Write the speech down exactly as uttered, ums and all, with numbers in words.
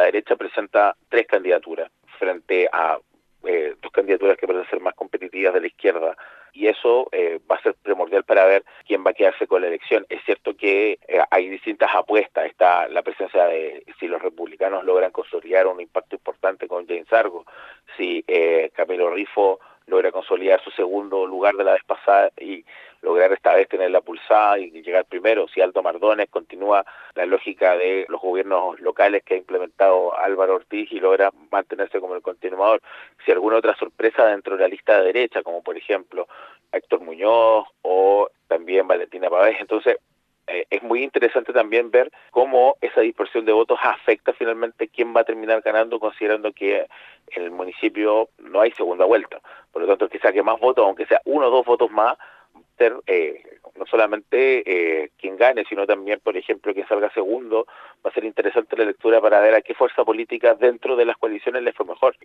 derecha presenta tres candidaturas frente a eh, dos candidaturas que parecen ser más competitivas de la izquierda, y eso eh, va a ser primordial para ver quién va a quedarse con la elección. Es cierto que eh, hay distintas apuestas. Está la presencia de si los republicanos logran consolidar un impacto importante con James Argo, si eh, Camilo Rifo logra consolidar su segundo lugar de la vez pasada y lograr esta vez tener la pulsada y llegar primero, si Aldo Mardones continúa la lógica de los gobiernos locales que ha implementado Álvaro Ortiz y logra mantenerse como el continuador, si alguna otra sorpresa dentro de la lista de derecha, como por ejemplo Héctor Muñoz o también Valentina Pavés. Entonces eh, es muy interesante también ver cómo esa dispersión de votos afecta finalmente quién va a terminar ganando, considerando que en el municipio no hay segunda vuelta. Por lo tanto, el que saque más votos, aunque sea uno o dos votos más, ser eh, no solamente eh, quien gane, sino también, por ejemplo, quien salga segundo. Va a ser interesante la lectura para ver a qué fuerza política dentro de las coaliciones les fue mejor.